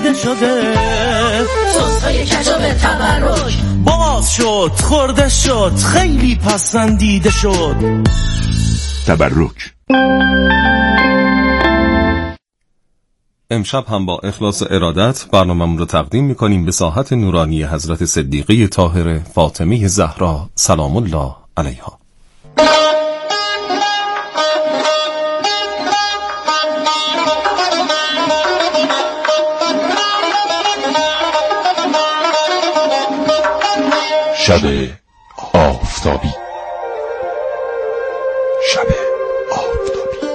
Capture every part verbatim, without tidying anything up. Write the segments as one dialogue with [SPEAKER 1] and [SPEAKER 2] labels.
[SPEAKER 1] دیده شده،
[SPEAKER 2] سس‌های کجا به تبرک
[SPEAKER 1] باز شد خورده شد خیلی پسندیده شد.
[SPEAKER 3] تبرک.
[SPEAKER 4] امشب هم با اخلاص ارادت برنامه‌مون رو تقدیم می‌کنیم به ساحت نورانی حضرت صدیقه طاهره فاطمه زهرا سلام الله علیها.
[SPEAKER 3] شب آفتابی. شب آفتابی.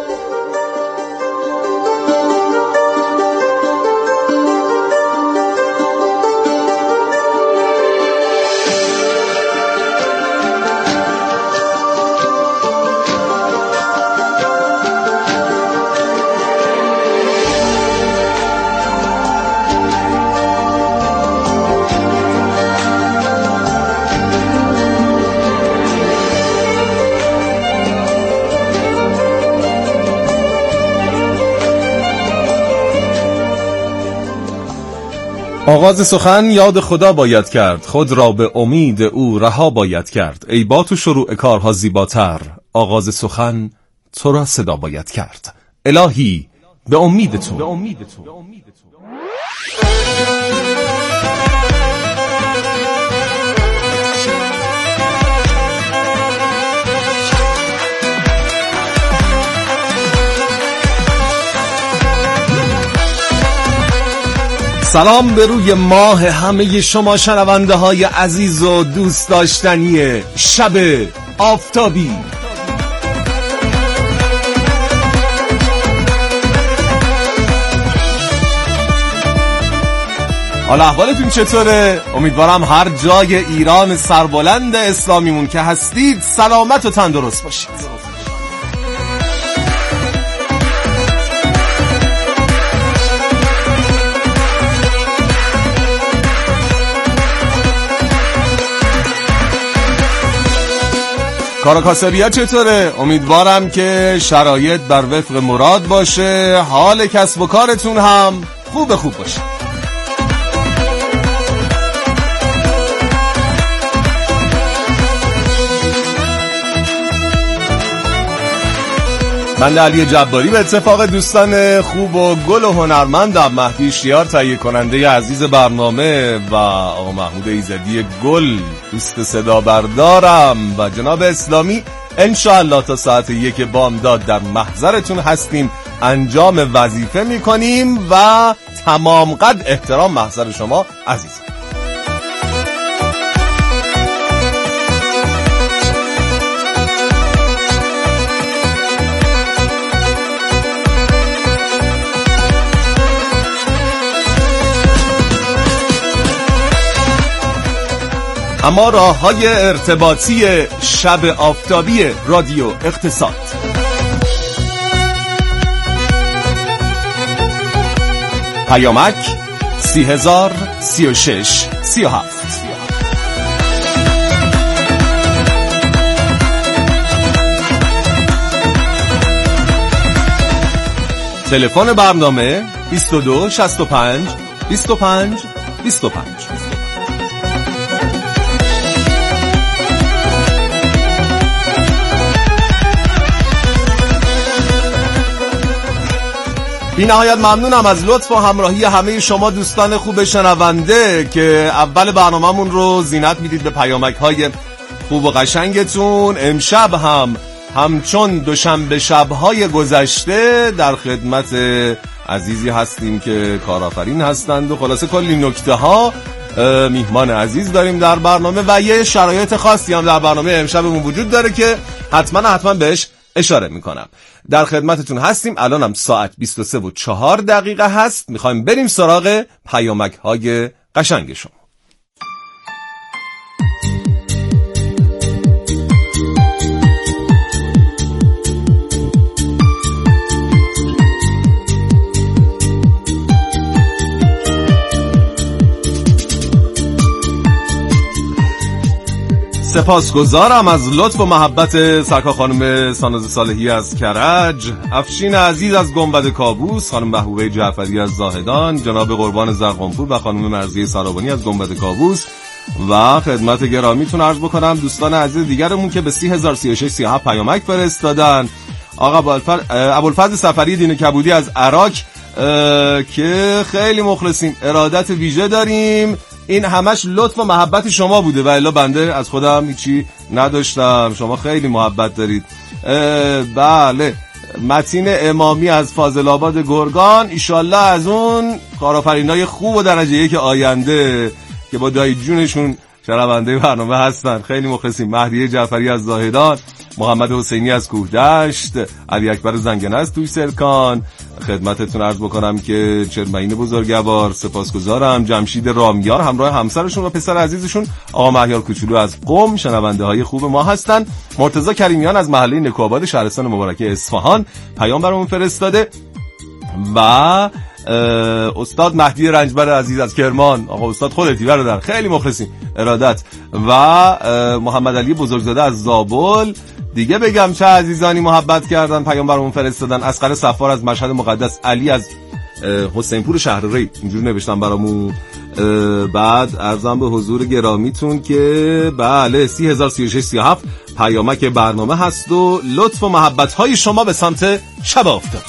[SPEAKER 4] آغاز سخن یاد خدا باید کرد، خود را به امید او رها باید کرد. ای با تو شروع کارها زیباتر، آغاز سخن تو را صدا باید کرد. الهی به امید تو, به امید تو. سلام به روی ماه همه شما شنونده های عزیز و دوست داشتنی شب آفتابی. حالا احوالتون چطوره؟ امیدوارم هر جای ایران سربلند اسلامیمون که هستید سلامت و تندرست باشید. کار کاسبی ها چطوره؟ امیدوارم که شرایط بر وفق مراد باشه، حال کسب و کارتون هم خوب خوب باشه. من علی جباری به اتفاق دوستان خوب و گل و هنرمندم، مهدی اشتیار تهیه کننده عزیز برنامه و آقا محمود ایزدی گل دوست صدا بردارم و جناب اسلامی انشاءالله تا ساعت یک بامداد در محضرتون هستیم، انجام وظیفه میکنیم و تمام قد احترام محضر شما عزیزم. اما راه‌های ارتباطی شب آفتابی رادیو اقتصاد. پیامک سی هزار سی و شش سی و هفت. تلفن برنامه بیست و دو شصت و پنج بیست و پنج بیست و پنج. بی نهایت ممنونم از لطف و همراهی همه شما دوستان خوب شنونده که اول برنامه‌مون رو زینت میدید به پیامک های خوب و قشنگتون. امشب هم همچون دوشنبه شب‌های گذشته در خدمت عزیزی هستیم که کارآفرین هستند و خلاصه کلی نکته ها میهمان عزیز داریم در برنامه و یه شرایط خاصی هم در برنامه امشبمون وجود داره که حتما حتما بهش اشاره میکنم. در خدمتتون هستیم. الان هم ساعت بیست و سه و چهار دقیقه هست. میخوایم بریم سراغ پیامک های قشنگ شما. سپاسگزارم از لطف و محبت سرکار خانم ساناز صالحی از کرج، افشین عزیز از گنبد کابوس، خانم محبوبه جعفری از زاهدان، جناب قربان زرقانپور و خانم مرضیه سرابانی از گنبد کابوس و خدمت گرامیتون عرض بکنم دوستان عزیز دیگرمون که به سی هزار سی و شش سی و هفت پیامک فرستادن. آقا ابوالفضل سفری دین کبودی از عراق که خیلی مخلصیم، ارادت ویژه داریم، این همش لطف و محبت شما بوده و الا بنده از خودم هیچی نداشتم، شما خیلی محبت دارید. بله متین امامی از فاضل آباد گرگان، ایشالله از اون کارآفرینای خوب و درجه یک آینده که با دایی جونشون شنونده برنامه هستن، خیلی مخلصیم. مهدیه جعفری از زاهدان، محمد حسینی از کوهدشت، علی اکبر زنگنه از توی سرکان، خدمتتون عرض بکنم که چرمین بزرگوار، سپاسگزارم. جمشید رامیار همراه همسرشون و پسر عزیزشون آقا مهیار کوچولو از قم شنونده های خوب ما هستن. مرتضی کریمیان از محله نکوآباد شهرستان مبارکه اصفهان پیام برامون فرستاده و استاد مهدی رنجبر عزیز از کرمان، آقا استاد خودتی برادر، خیلی مخلصیم، ارادت. و محمد علی بزرگزاده از زابل، دیگه بگم چه عزیزانی محبت کردن پیام برامون فرستادن. اصغر صفار از مشهد مقدس، علی از حسین پور شهر ری اینجوری نوشتن برامون. بعد عرضم به حضور گرامیتون که بله سی هزار سی و شش سی و هفت پیامک برنامه هست و لطف و محبت های شما به سمت شب افتاد.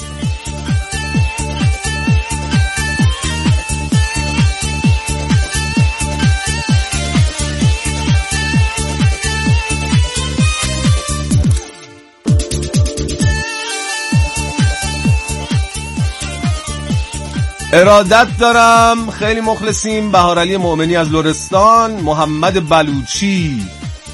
[SPEAKER 4] ارادت دارم، خیلی مخلصیم. بهارعلی مؤمنی از لرستان، محمد بلوچی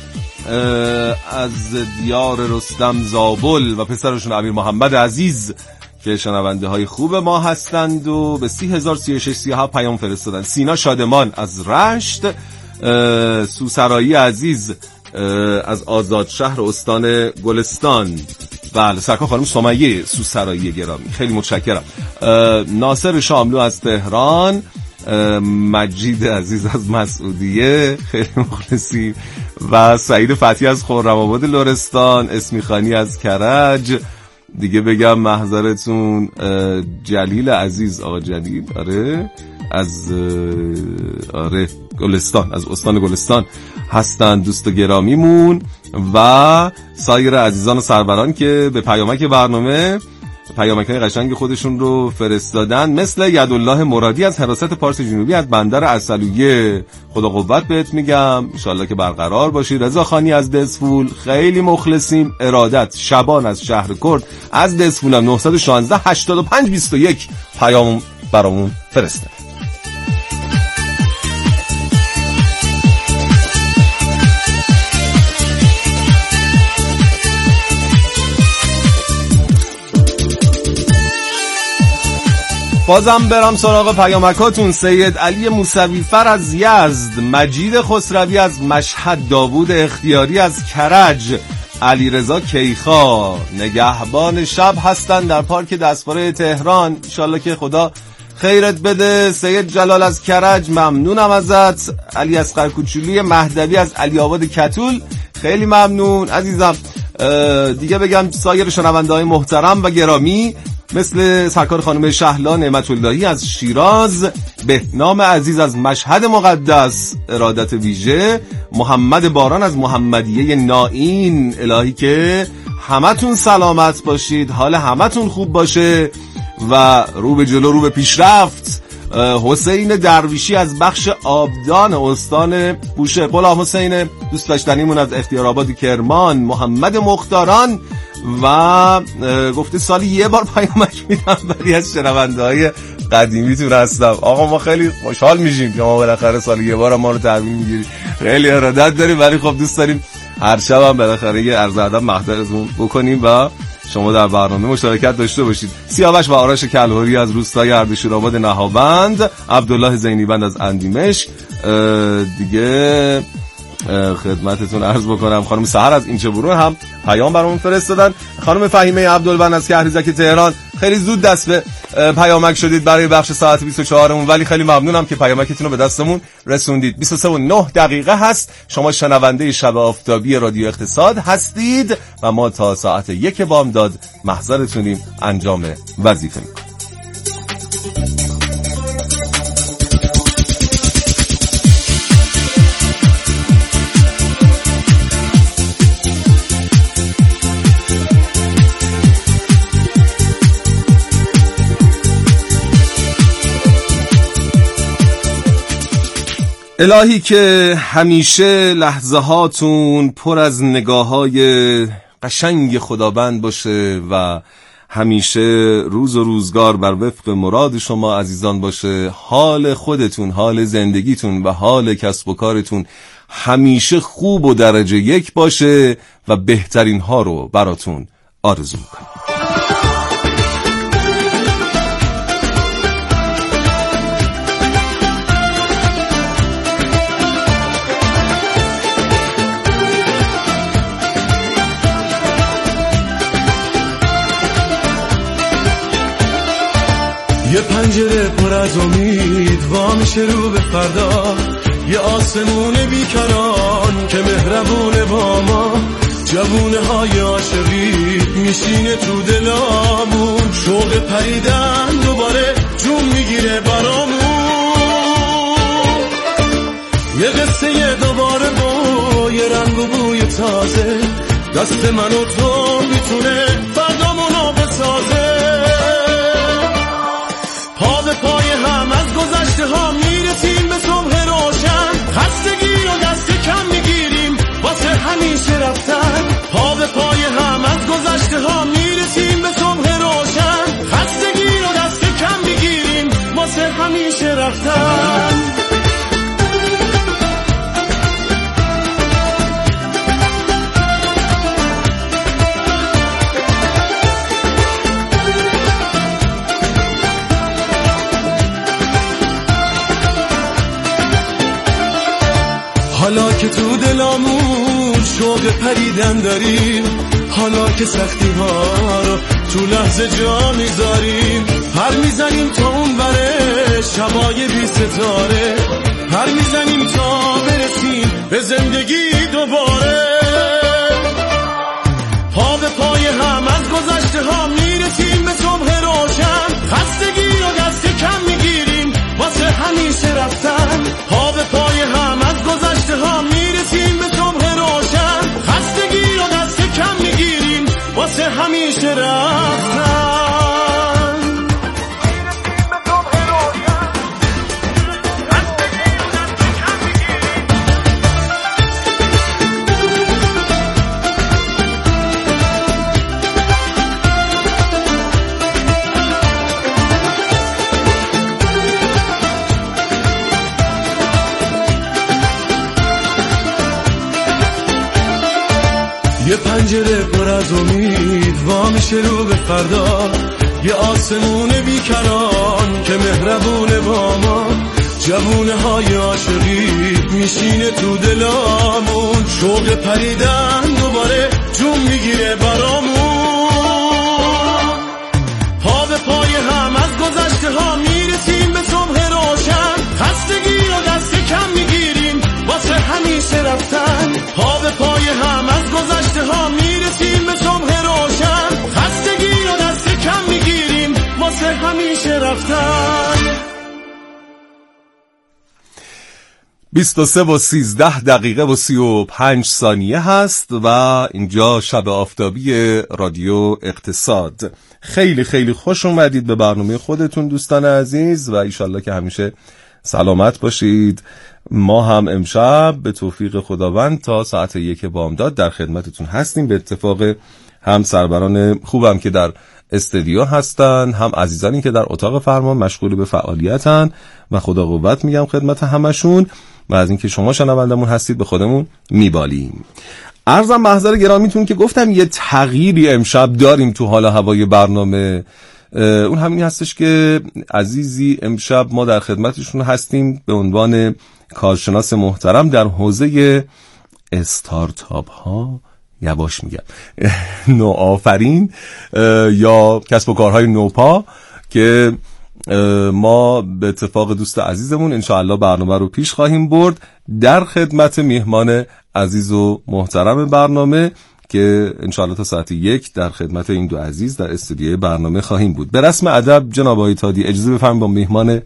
[SPEAKER 4] از دیار رستم زابل و پسرشون امیر محمد عزیز که شنونده های خوب ما هستند و به سی هزار سی و شش سی و هفت پیام فرستادن. سینا شادمان از رشت، سوسرایی عزیز از آزاد شهر استان گلستان، بله سرکار خانم سمیه سوسرایی گرامی، خیلی متشکرم. ناصر شاملو از تهران، مجید عزیز از مسعودیه، خیلی مخلصی. و سعید فتحی از خرم‌آباد لرستان، اسمی خانی از کرج، دیگه بگم محضرتون جلیل عزیز، آقا جلیل آره از آره گلستان، از استان گلستان هستن دوست گرامیمون و سایر عزیزان و سروران که به پیامک برنامه پیامک‌های قشنگ خودشون رو فرستادن، مثل یدالله مرادی از حراست پارس جنوبی از بندر عسلویه، خدا قوت بهت میگم، انشالله که برقرار باشی. رضا خانی از دسفول، خیلی مخلصیم، ارادت. شبان از شهر کرد از دسفولم، نه یک شش هشتاد و پنج بیست و یک پیام برامون فرستاد. بازم برم سراغ پیامکاتون. سید علی موسوی فر از یزد، مجید خسروی از مشهد، داوود اختیاری از کرج، علی رضا کیخا نگهبان شب هستن در پارک دستواره تهران، انشالله که خدا خیرت بده. سید جلال از کرج، ممنونم ازت. علی اصغر کوچولی مهدوی از علی آباد کتول، خیلی ممنون عزیزم. دیگه بگم سایر شنونده‌های محترم و گرامی مثل سرکار خانم شهلا نعمت اللهی از شیراز، بهنام عزیز از مشهد مقدس، ارادت ویژه. محمد باران از محمدیه نائین، الهی که همتون سلامت باشید، حال همتون خوب باشه و رو به جلو، رو به پیشرفت. حسین درویشی از بخش آبدان استان بوشه، غلام حسین دوست داشتنیمون از اختیارآباد کرمان، محمد مختاران و گفته سالی یه بار پیامک میدم ولی از شنونده‌های قدیمیتون هستم. آقا ما خیلی خوشحال میشیم که ما بالاخره سالی یه بار ما رو تحویل میگیریم، خیلی ارادت داریم، ولی خب دوست داریم هر شب هم بالاخره یه عرض ادب محضرتون بکنیم و شما در برنامه مشارکت داشته باشید. سیاوش و آرش کلهوری از روستای اردشیرآباد نهاوند، عبدالله زینیبند از اندیمشق، دیگه خدمتتون عرض بکنم خانم سحر از اینچه برون هم پیام برامون فرستادن. خانم فهیمه عبدالبن از کهریزک تهران، خیلی زود دست به پیامک شدید برای بخش ساعت بیست و چهارمون، ولی خیلی ممنونم که پیامکتون رو به دستمون رسوندید. بیست و سه و نه دقیقه هست. شما شنونده شب آفتابی رادیو اقتصاد هستید و ما تا ساعت یک بامداد محضرتونیم انجام وظیفه میکنیم. الهی که همیشه لحظه هاتون پر از نگاه های قشنگ خداوند باشه و همیشه روز و روزگار بر وفق مراد شما عزیزان باشه. حال خودتون، حال زندگیتون و حال کسب و کارتون همیشه خوب و درجه یک باشه و بهترین ها رو براتون آرزو میکنم.
[SPEAKER 1] یه پنجره پر از امید وا میشه رو به فردا، یه آسمون بیکران که مهربونه با ما، جوونه های عاشقی میشینه تو دلامون، شوق پریدن دوباره جون میگیره برامون، یه قصه دوباره با یه رنگ و بوی تازه، دست من و تو میتونه فردامونو بسازه. پا به پای هم از گذشته ها میرسیم به صبح روشن، خستگی رو دست کم میگیریم واسه همیشه رفتن. پا به پای هم از گذشته ها میرسیم به صبح روشن، خستگی رو دست کم میگیریم واسه همیشه رفتن. حالا که تو دلامون شوق پریدن داریم، حالا که سختی ها رو تو لحظه جا میذاریم، پر میزنیم تا اون بره شبای بی ستاره، پر میزنیم تا برسیم به زندگی دوباره. پا به پای هم از گذشته ها میرسیم به صبح روشن، خستگی رو دست کم میگیریم واسه همیشه رفتن. پا به پای هم از گذشته ها میرسیم به صبح روشن، خستگی رو دست کم میگیریم واسه همیشه رفتن. یه پنجره پر از امید وا میشه رو به فردا، یه آسمون بیکران که مهربونه با ما، جوونه های عاشقی میشینه تو دلامون، شوق پریدن دوباره جون میگیره برامون. پا به پای هم از گذشته ها میرسیم به صبح روشن، خستگی رو دست کم میگیریم واسه همیشه رفتن. پا به پای هم از گذشته ها میرسیم به صبح روشن، خستگی رو دست کم میگیریم واسه همیشه رفتن.
[SPEAKER 4] بیست و سه و سیزده دقیقه و سی و پنج ثانیه هست و اینجا شب آفتابی رادیو اقتصاد. خیلی خیلی خوش اومدید به برنامه خودتون دوستان عزیز و ایشالله که همیشه سلامت باشید. ما هم امشب به توفیق خداوند تا ساعت یک بامداد در خدمتتون هستیم. به اتفاق هم سربران خوبم که در استودیو هستن، هم عزیزانی که در اتاق فرمان مشغول به فعالیتن و خدا قوت میگم خدمت همشون و از اینکه شما شنوندمون هستید به خودمون میبالیم. عرضم محضر گرامیتون که گفتم یه تغییری امشب داریم تو حال هوای برنامه. اون همینی هستش که عزیزی امشب ما در خدمتشون هستیم به عنوان کارشناس محترم در حوزه استارتاپ ها یواش میگم نوآفرین یا کسب و کارهای نوپا که ما به اتفاق دوست عزیزمون انشاءالله برنامه رو پیش خواهیم برد در خدمت میهمان عزیز و محترم برنامه که انشاءالله تا ساعت یک در خدمت این دو عزیز در استودیوی برنامه خواهیم بود. به رسم ادب جناب آقای تادی اجازه بفرمایید با میهمان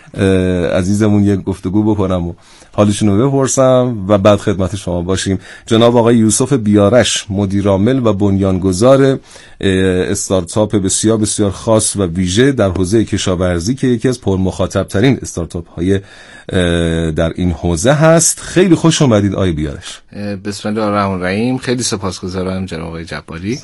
[SPEAKER 4] عزیزمون یک گفتگو بکنم و حالشون رو بپرسم و بعد خدمت شما باشیم. جناب آقای یوسف بیارش مدیر عامل و بنیانگذار استارتاپ بسیار بسیار خاص و ویژه در حوزه کشاورزی که یکی از پرمخاطب ترین استارتاپ های در این حوزه هست. خیلی خوش اومدید آقای بیارش.
[SPEAKER 5] بسم الله الرحمن الرحیم. خیلی سپاسگزارم جناب آقای جباری.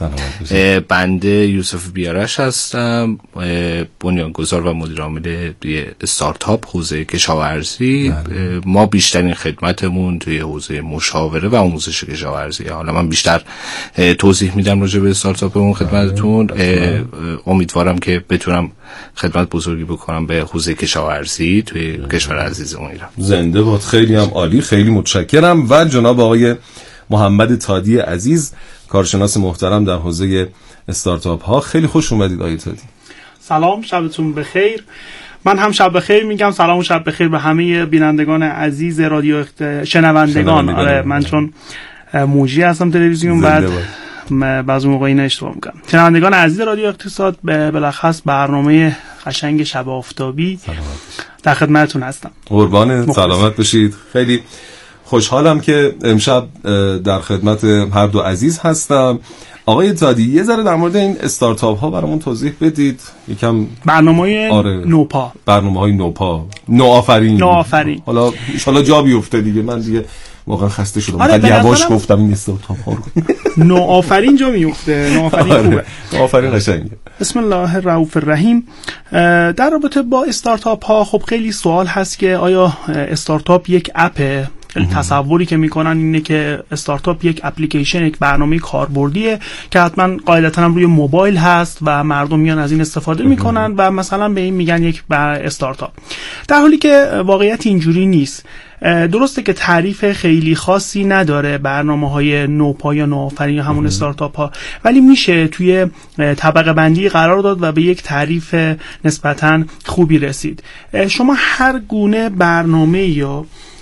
[SPEAKER 5] بنده یوسف بیارش هستم، بنیانگذار و مدیر عامل استارتاپ حوزه کشاورزی. بله. ما بیشترین خدمتمون توی حوزه مشاوره و آموزش کشاورزی. حالا من بیشتر توضیح میدم راجع به استارتاپمون خدمتتون. امیدوارم که بتونم خدمت بزرگی بکنم به حوزه کشاورزی توی بله. کشور عزیزمون ایران. زنده باد.
[SPEAKER 4] خیلی هم عالی، خیلی متشکرم. و جناب آقای محمد تادی عزیز، کارشناس محترم در حوزه استارتاپ ها. خیلی خوش اومدید آقای تادی.
[SPEAKER 6] سلام، شبتون بخیر. من هم شب بخیر میگم. سلام و شب بخیر به همه بینندگان عزیز رادیو اخت... شنوندگان. آره من چون موجی هستم تلویزیون بعد بعضی موقع اینا اشتباه میکنم. شنوندگان عزیز رادیو اقتصاد به بلخص برنامه قشنگ شب آفتابی در خدمتتون هستم.
[SPEAKER 4] قربان سلامت بشید. خیلی خوشحالم که امشب در خدمت هر دو عزیز هستم. آقای تادی یه ذره در مورد این استارتاپ ها برامون توضیح بدید. یکم
[SPEAKER 6] برنامه‌های
[SPEAKER 4] آره.
[SPEAKER 6] نوپا
[SPEAKER 4] برنامه‌های نوپا نوآفرین
[SPEAKER 6] نوآفرین
[SPEAKER 4] حالا ان شاءالله جا بیفته دیگه. من دیگه واقعا خسته شدم. آره یواش گفتم این استارتاپ ها رو.
[SPEAKER 6] نوآفرین جا میفته. نوآفرین
[SPEAKER 4] آره.
[SPEAKER 6] خوبه.
[SPEAKER 4] نوآفرین قشنگه.
[SPEAKER 6] بسم الله الرحمن الرحیم. در رابطه با استارتاپ ها خب خیلی سوال هست که آیا استارتاپ یک اپه؟ تصوری که میکنن اینه که استارتاپ یک اپلیکیشن، یک برنامه کاربردیه که حتما قاعدتا هم روی موبایل هست و مردم میان از این استفاده میکنن و مثلا به این میگن یک استارتاپ، در حالی که واقعیت اینجوری نیست. درسته که تعریف خیلی خاصی نداره برنامه‌های نوپا یا نوآفرین یا همون استارتاپ ها، ولی میشه توی طبقه بندی قرار داد و به یک تعریف نسبتاً خوبی رسید. شما هر گونه برنامه یا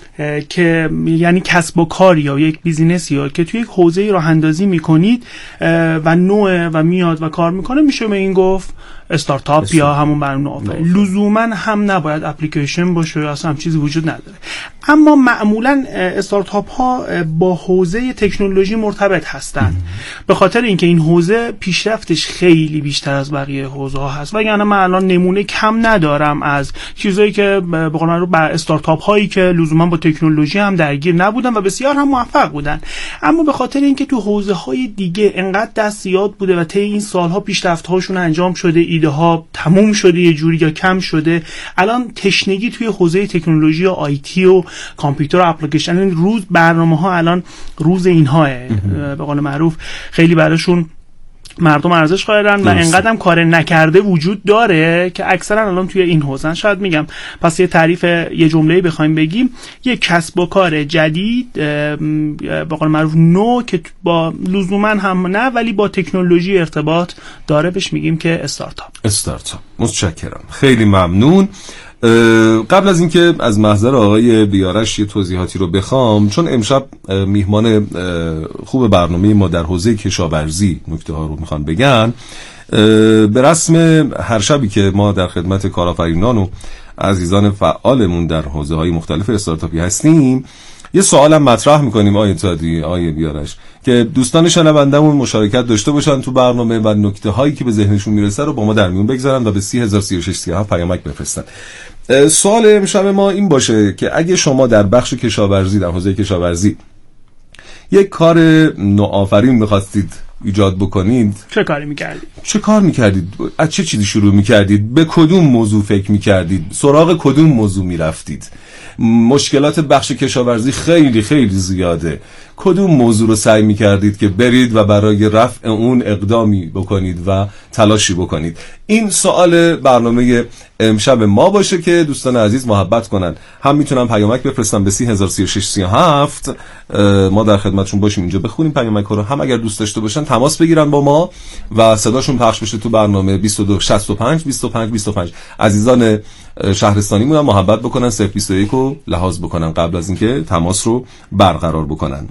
[SPEAKER 6] که یعنی کسب و کار یا یک بیزینس یا که توی یک حوزه راه اندازی میکنید و نوع و میاد و کار میکنه، میشه به این گفت استارتاپ استار... یا همون برنامه. لزوما هم نباید اپلیکیشن باشه یا اصلا هم چیزی وجود نداره. اما معمولا استارتاپ ها با حوزه تکنولوژی مرتبط هستند، به خاطر اینکه این حوزه پیشرفتش خیلی بیشتر از بقیه حوزه ها هست. وگرنه من الان نمونه کم ندارم از چیزایی که به قول معروف استارتاپ هایی که لزوما با تکنولوژی هم درگیر نبودن و بسیار هم موفق بودن، اما به خاطر اینکه تو حوزه های دیگه انقدر دست زیاد بوده و طی این سالها پیشرفت هاشون انجام شده، ایده ها تموم شده یه جوری یا کم شده، الان تشنگی توی حوزه تکنولوژی و آیتی و کامپیوتر و اپلیکیشن، روز برنامه ها الان روز اینها به قول معروف خیلی براشون مردم ارزش قائلن و انقدر هم کار نکرده وجود داره که اکثرا الان توی این حوزه. شاید میگم پس یه تعریف یه جمله‌ای بخوایم بگیم، یه کسب و کار جدید به قول معروف نو که با لزوما هم نه ولی با تکنولوژی ارتباط داره، بهش میگیم که استارتاپ.
[SPEAKER 4] استارتاپ. متشکرم، خیلی ممنون. قبل از اینکه از محضر آقای بیارش یه توضیحاتی رو بخوام، چون امشب میهمان خوب برنامه ما در حوزه کشاورزی نکته ها رو میخوان بگن، به رسم هر شبی که ما در خدمت کارآفرینان و عزیزان فعالمون در حوزه های مختلف استارتاپی هستیم، یه سوالم مطرح میکنیم آیه تادی، آیه بیارش، که دوستان شنوندمون مشارکت داشته باشن تو برنامه و نکته هایی که به ذهنشون میرسه رو با ما در میون بگذارن و به سی هزار سی و شش سی و هفت پیامک بفرستن. سوال امشب ما این باشه که اگه شما در بخش کشاورزی، در حوزه کشاورزی یک کار نوآفرین میخواستید ایجاد بکنید،
[SPEAKER 6] چه کاری میکردید؟
[SPEAKER 4] چه کار میکردید؟ از چه چیزی شروع میکردید؟ به کدوم موضوع فکر میکردید؟ سراغ کدوم موضوع میرفتید؟ مشکلات بخش کشاورزی خیلی خیلی زیاده. کدوم موضوع رو سعی میکردید که برید و برای رفع اون اقدامی بکنید و تلاشی بکنید؟ این سوال برنامه امشب ما باشه که دوستان عزیز محبت کنن. هم میتونن پیامک بفرستن به سی هزار و سی و شش سی و هفت، ما در خدمتشون باشیم اینجا بخونیم پیامک ها رو، هم اگر دوست داشته باشن تماس بگیرن با ما و صداشون پخش بشه تو برنامه بیست و دو شصت و پنج بیست و پنج بیست و پنج. عزیزان شهرستانی مون هم محبت بکنن، صفر بیست و یک رو لحاظ بکنن قبل از اینکه تماس رو برقرار بکنن.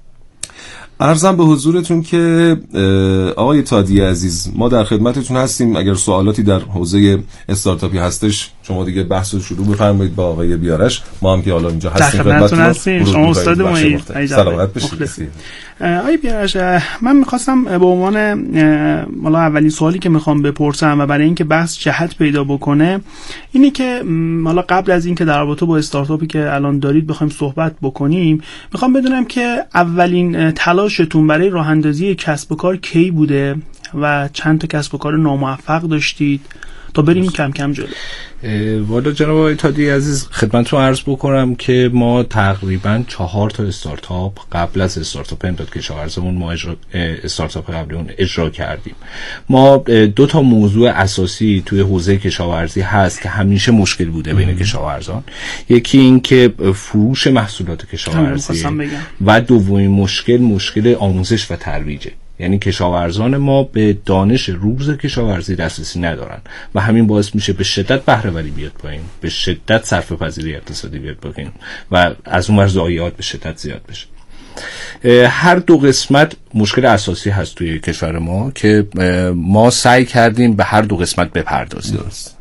[SPEAKER 4] عرضم به حضورتون که آقای تادی عزیز ما در خدمتتون هستیم. اگر سوالاتی در حوزه استارتاپی هستش شما دیگه بحث رو شروع بفرمایید با آقای بیارش. ما هم که حالا اینجا هستیم خدمتتون هستیم.
[SPEAKER 6] شما استاد ما
[SPEAKER 4] سلامت باشید.
[SPEAKER 6] آقای بیارش من می‌خواستم به عنوان حالا اولین سوالی که می‌خوام بپرسم و برای اینکه بحث جهت پیدا بکنه اینه که حالا قبل از اینکه در رابطه با استارتاپی که الان دارید بخوایم صحبت بکنیم می‌خوام بدونم که اولین تلاشتون برای راه اندازی کسب و کار کی بوده و چند تا کسب و کار ناموفق داشتید تا بریم کم کم جلو.
[SPEAKER 5] والا جناب آقای تادی عزیز خدمتتون عرض بکنم که ما تقریبا چهار تا استارتاپ قبل از استارتاپ امداد کشاورزمون ما اجرا استارتاپ قبلی اون اجرا کردیم. ما دو تا موضوع اساسی توی حوزه کشاورزی هست که همیشه مشکل بوده بین کشاورزان. یکی این که فروش محصولات کشاورزی و دومین مشکل مشکل آموزش و ترویجه. یعنی کشاورزان ما به دانش روز کشاورزی دسترسی ندارن و همین باعث میشه به شدت بهره وری بیاد پایین، به شدت صرفه پذیری اقتصادی بیاد پایین و از اون ور ضایعات به شدت زیاد بشه. هر دو قسمت مشکل اساسی هست توی کشور ما که ما سعی کردیم به هر دو قسمت بپردازیم. درست.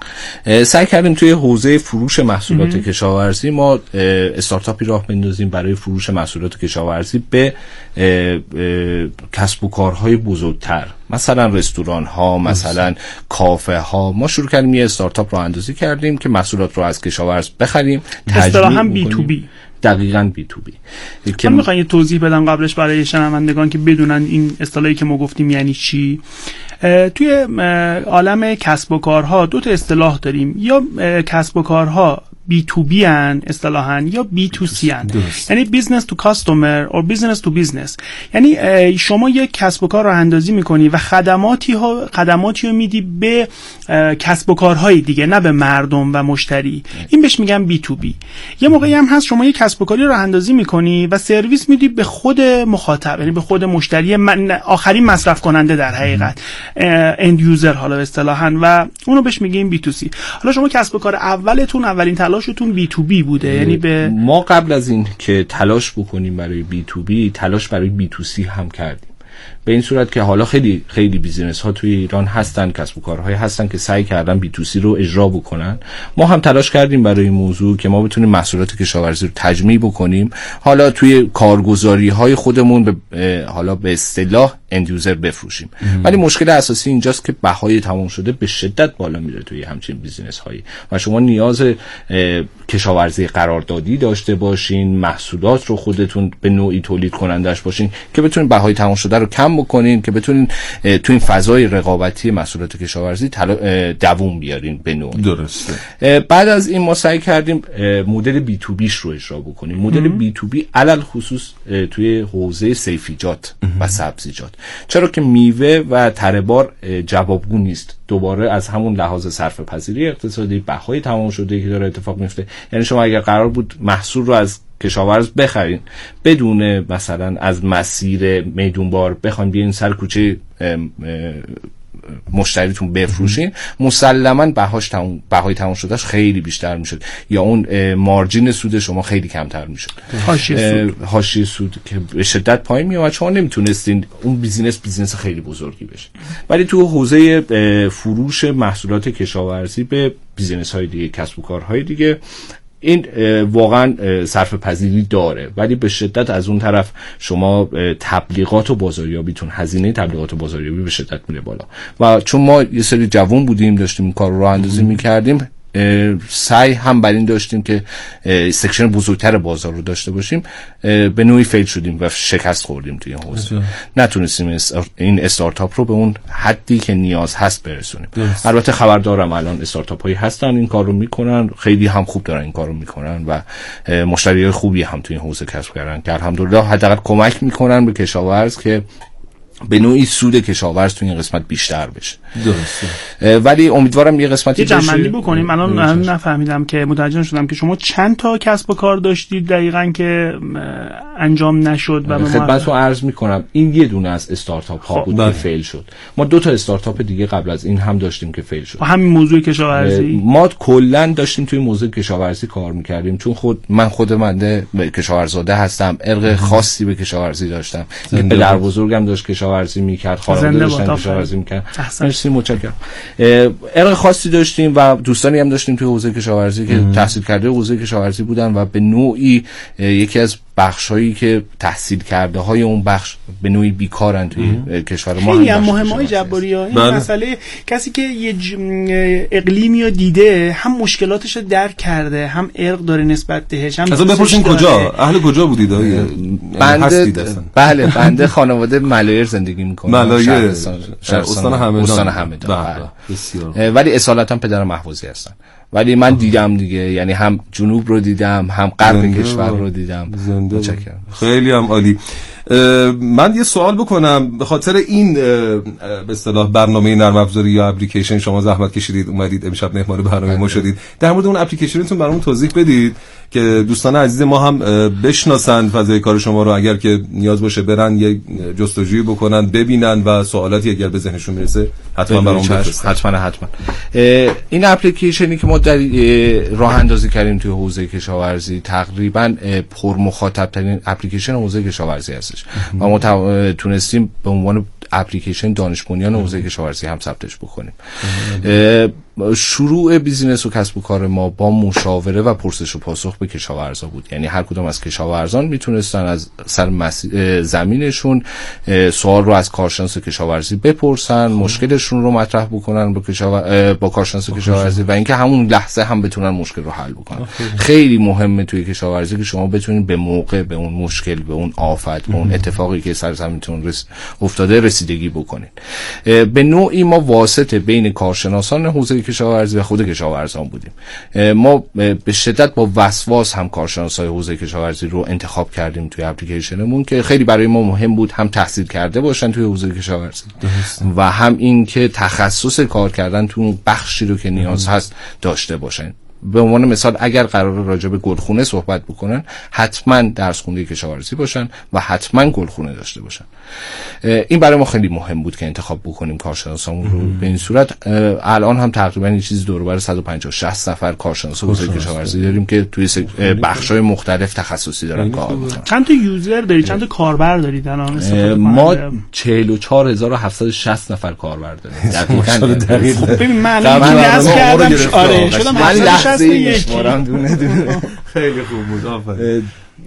[SPEAKER 5] سعی کردیم توی حوزه فروش محصولات مم. کشاورزی ما استارتاپی راه بندازیم برای فروش محصولات کشاورزی به اه، اه، کسب و کارهای بزرگتر، مثلا رستوران ها، مثلا کافه ها. ما شروع کردیم یه استارتاپ راه اندازی کردیم که محصولات رو از کشاورز بخریم،
[SPEAKER 6] اصطلاحاً بی تو بی.
[SPEAKER 5] دقیقاً بی تو بی.
[SPEAKER 6] من میخوام یه توضیح بدم قبلش برای شنوندگان که بدونن این اصطلاحی که ما گفتیم یعنی چی. توی عالم کسب و کارها دو تا اصطلاح داریم، یا کسب و کارها بی تو بی ان اصطلاحاً یا بی تو سی ان، یعنی بیزنس تو کاستومر اور بیزنس تو بیزنس. یعنی شما یک کسب و کار راه اندازی میکنی و خدماتی ها خدماتی رو میدی به کسب و کارهای دیگه، نه به مردم و مشتری. این بهش میگم بی تو بی. یه موقعی هم هست شما یک کسب و کاری راه اندازی میکنی و سرویس میدی به خود مخاطب، یعنی به خود مشتری من آخرین مصرف کننده در حقیقت، اند یوزر حالا اصطلاحاً، و اونو بهش میگیم بی تو سی. حالا شما کسب و کار اولتون اولین تلاشتون بی تو بی بوده، یعنی به
[SPEAKER 5] ما قبل از این که تلاش بکنیم برای بی تو بی تلاش برای بی تو سی هم کردیم. به این صورت که حالا خیلی خیلی بیزینس ها توی ایران هستن، کسب و کارهای هستن که سعی کردن بی تو سی رو اجرا بکنن. ما هم تلاش کردیم برای این موضوع که ما بتونیم محصولات کشاورزی رو تجمیع بکنیم، حالا توی کارگزاری های خودمون به حالا به اصطلاح اند یوزر بفروشیم. ولی مشکل اساسی اینجاست که بهای تمام شده به شدت بالا میره توی همچین بیزینس هایی و شما نیاز کشاورزی قراردادی داشته باشین، محصولات رو خودتون به نوعی تولید کنندش باشین که بتونین بهای تمام شده رو کم بکنین، که بتونین تو این فضای رقابتی محصولات کشاورزی دووم بیارین به نوعی.
[SPEAKER 4] درسته.
[SPEAKER 5] بعد از این ما سعی کردیم مدل بی تو بیش رو اجرا بکنیم. مدل بی تو بی علل خصوص توی حوزه سیفیجات و سبزیجات، چرا که میوه و تره بار جوابگو نیست. دوباره از همون لحاظ صرفه پذیری اقتصادی، بهای تمام شده که داره اتفاق میفته. یعنی شما اگر قرار بود محصول رو از کشاورز بخرین بدون مثلا از مسیر میدونبار بخواین بیاین سر کوچه مشتریتون بفروشین، مسلماً بهاش تموم بهای تموم شدهش خیلی بیشتر میشد یا اون مارجین سود شما خیلی کمتر میشد. حاشیه سود حاشیه سود که به شدت پایین میاد، شما نمیتونستین اون بیزینس بیزینس خیلی بزرگی بشه. ولی تو حوزه فروش محصولات کشاورزی به بیزینس های دیگه، کسب و کارهای دیگه، این واقعا صرف پذیری داره، ولی به شدت از اون طرف شما تبلیغات و بازاریابیتون، هزینه تبلیغات و بازاریابی به شدت میره بالا. و چون ما یه سری جوان بودیم داشتیم این کار رو راه اندازی میکردیم، سعی هم بر این داشتیم که سکشن بزرگتر بازار رو داشته باشیم، به نوعی فیل شدیم و شکست خوردیم توی این حوزه. نتونستیم این استارتاپ رو به اون حدی که نیاز هست برسونیم. درست. البته خبردارم الان استارتاپ هایی هستن این کار رو میکنن، خیلی هم خوب دارن این کار رو میکنن و مشتریای خوبی هم توی این حوزه کسب کردن که الحمدلله حداقل کمک میکنن به کشاورز که به نوعی سود کشاورز تو این قسمت بیشتر بشه.
[SPEAKER 4] درسته.
[SPEAKER 5] ولی امیدوارم یه قسمتی
[SPEAKER 6] بشه. یه جمع‌بندی بکنیم. الان نفهمیدم که متوجه شدم که شما چند تا کسب و کار داشتید دقیقاً که انجام نشد و
[SPEAKER 5] خدمتتون عرض میکنم این یه دونه از استارتاپ ها بود که فیل شد. ما دو تا استارتاپ دیگه قبل از این هم داشتیم که فیل شد.
[SPEAKER 6] همین موضوع کشاورزی
[SPEAKER 5] ما کلا داشتیم توی موضوع کشاورزی کار میکردیم، چون خود من خود منده کشاورزاده هستم، ارق خاصی به کشاورزی داشتم. پدر بزرگم داشت کشاورزی میکرد، خانواده داشتن کشاورزی میکرد. مرسی، متشکرم. ارق خاصی داشتیم و دوستانی هم داشتیم توی حوزه کشاورزی که تحصیل کرده حوزه کشاورزی بودن و به نوعی یکی از بخشایی که تحصیل کرده های اون بخش به نوعی بیکارن توی کشور ما.
[SPEAKER 6] خیلی هم مهمه های جباری ها این بله. مسئله کسی که یه ج... اقلیمی رو دیده هم مشکلاتش رو درک کرده، هم ارق داره نسبت بهش، هم
[SPEAKER 4] اصلا بپرسین کجا اهل کجا بودید؟
[SPEAKER 5] بنده بله بنده خانواده ملایر زندگی میکنم.
[SPEAKER 4] ملایر استان همدان.
[SPEAKER 5] استان همدان بسیار. ولی اصالتا پدرم اهوازی هستن. ولی من دیدم دیگه، یعنی هم جنوب رو دیدم هم غرب کشور رو دیدم. متشکرم.
[SPEAKER 4] خیلی هم عالی. من یه سوال بکنم به خاطر این به اصطلاح برنامه نرم افزاری یا اپلیکیشن شما زحمت کشیدید اومدید امشب مهمان برنامه ما شدید، در مورد اون اپلیکیشنتون برامون توضیح بدید که دوستان عزیز ما هم بشناسن فضای کار شما رو، اگر که نیاز باشه برن یه جستجویی بکنن ببینن و سوالاتی اگر به ذهنشون میرسه حتما برامون بفرستن.
[SPEAKER 5] حتما حتما این اپلیکیشنی که ما در راه اندازی کردیم توی حوزه کشاورزی تقریبا پر مخاطب ترین اپلیکیشن حوزه کشاورزی هستش و ما تونستیم به عنوان اپلیکیشن دانش بنیان حوزه کشاورزی هم ثبتش بکنیم. شروع بیزینس و کسب و کار ما با مشاوره و پرسش و پاسخ به کشاورزا بود، یعنی هر کدوم از کشاورزان میتونستن از سر زمینشون سوال رو از کارشناس کشاورزی بپرسن، مشکلشون رو مطرح بکنن با کشاور... با کارشناس کشاورزی و اینکه همون لحظه هم بتونن مشکل رو حل بکنن. خیلی مهمه توی کشاورزی که شما بتونید به موقع به اون مشکل، به اون آفت، به اون اتفاقی که سر زمینتون رس... افتاده رسیدگی بکنید. به نوعی ما واسطه بین کارشناسان حوزه کشاورزی و خود کشاورزان بودیم. ما به شدت با وسواس هم کارشناسای حوزه کشاورزی رو انتخاب کردیم توی اپلیکیشنمون که خیلی برای ما مهم بود هم تحصیل کرده باشن توی حوزه کشاورزی و هم این که تخصص کار کردن تو بخشی رو که نیاز هست داشته باشن. به عنوان مثال اگر قرار راجع به گلخونه صحبت بکنن حتما درس خونده کشاورزی باشن و حتما گلخونه داشته باشن. این برای ما خیلی مهم بود که انتخاب بکنیم کارشناسامون رو. به این صورت الان هم تقریبا این چیزی دور و بر صد و پنجاه شصت نفر کارشناس حوزه کشاورزی داریم که توی بخش‌های مختلف تخصصی دارن کار می‌کنن.
[SPEAKER 6] چند تا یوزر دارید؟ چند تا کاربر دارید الان؟
[SPEAKER 5] ما چهل و چهار هزار و هفتصد و شصت نفر کاربر داریم. دقیقاً.
[SPEAKER 6] ببین من نصب کردم آره شدم
[SPEAKER 5] میشمارم دونه دونه.
[SPEAKER 4] خیلی خوب بود. آفرین.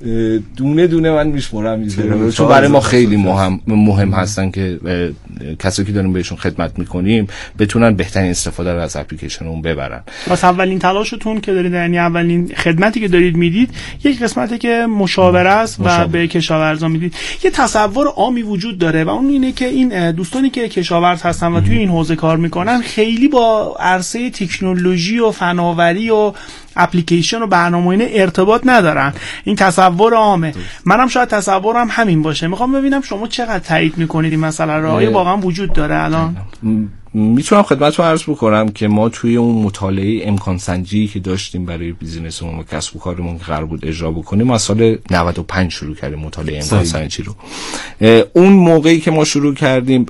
[SPEAKER 5] دونه دونه من میشمارم میذارم چون برای ما خیلی مهم مهم هستن که کسایی که داریم بهشون خدمت میکنیم بتونن بهترین استفاده رو از اپلیکیشن اون ببرن.
[SPEAKER 6] واسه اولین تلاشتون که دارید، یعنی اولین خدمتی که دارید میدید یک قسمتی که مشاوره است و به کشاورزا میدید. یه تصور عامی وجود داره و اون اینه که این دوستانی که کشاورز هستن و توی این حوزه کار میکنن خیلی با عرصه تکنولوژی و فناوری و اپلیکیشن و برنامه‌نویسی ارتباط ندارن. این تصور عامه. منم شاید تصورم همین باشه. میخوام ببینم شما چقدر تایید میکنید این مسئله رو؟ آیا واقعا وجود داره الان؟
[SPEAKER 5] میتونم خدمتتون عرض بکنم که ما توی اون مطالعه امکان سنجی که داشتیم برای بیزینسمون و کسب و کارمون که قرار بود اجرا بکنیم از سال نود و پنج شروع کردیم مطالعه امکان سنجی رو. اون موقعی که ما شروع کردیم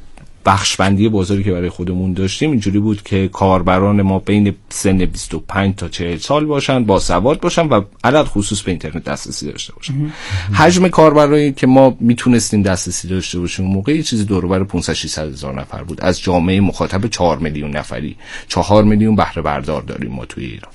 [SPEAKER 5] بخش بندی بازاری که برای خودمون داشتیم اینجوری بود که کاربران ما بین سن بیست و پنج تا چهل سال باشن، با سواد باشن و علل خصوص به اینترنت دسترسی داشته باشن. حجم کاربرایی که ما میتونستیم دسترسی داشته باشیم اون موقع یه چیزی دور و بر پانصد ششصد هزار نفر بود از جامعه مخاطب چهار میلیون نفری. چهار میلیون بهره بردار داریم ما توی ایران.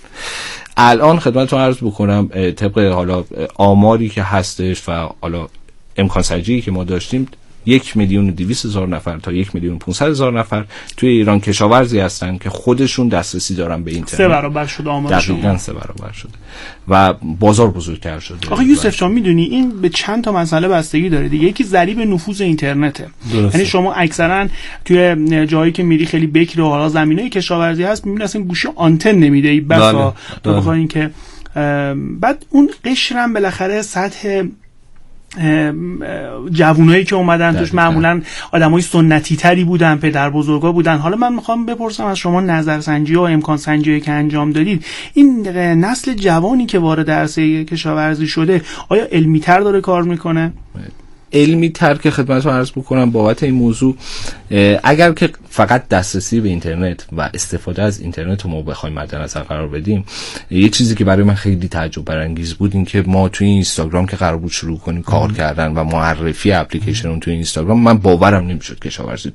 [SPEAKER 5] الان خدمتتون عرض بکنم طبق حالا آماری که هستش و حالا امکان سنجی که ما داشتیم یک میلیون و دویست هزار نفر تا یک میلیون و پانصد هزار نفر توی ایران کشاورزی هستن که خودشون دسترسی دارن به اینترنت.
[SPEAKER 6] سه برابر شده آمار شما.
[SPEAKER 5] دقیقاً سه برابر شده و بازار بزرگتر شده.
[SPEAKER 6] آخه یوسف جان میدونی این به چند تا مسئله بستگی داره دیگه. یکی ضریب نفوذ اینترنته. یعنی شما اکثرا توی جایی که میری خیلی بکر و حالا زمینای کشاورزی هست میبینی اصلا گوشی آنتن نمیده ای بسا تو بخواین که بعد اون قشرم بالاخره سطح جوونایی که اومدن توش معمولا آدمای سنتی تری بودن، پدر بزرگا بودن. حالا من میخوام بپرسم از شما نظرسنجی و امکان سنجی که انجام دادید، این نسل جوانی که وارد عرصه کشاورزی شده آیا علمی تر داره کار میکنه؟
[SPEAKER 5] علمی تر که خدمتتون عرض بکنم بابت این موضوع، اگر که فقط دسترسی به اینترنت و استفاده از اینترنت رو ما بخوایم مد نظر قرار بدیم، یه چیزی که برای من خیلی تعجب برانگیز بود این که ما توی اینستاگرام که قرار بود شروع کنیم کار کردن و معرفی اپلیکیشن اون توی اینستاگرام، من باورم نمیشد کشاورزی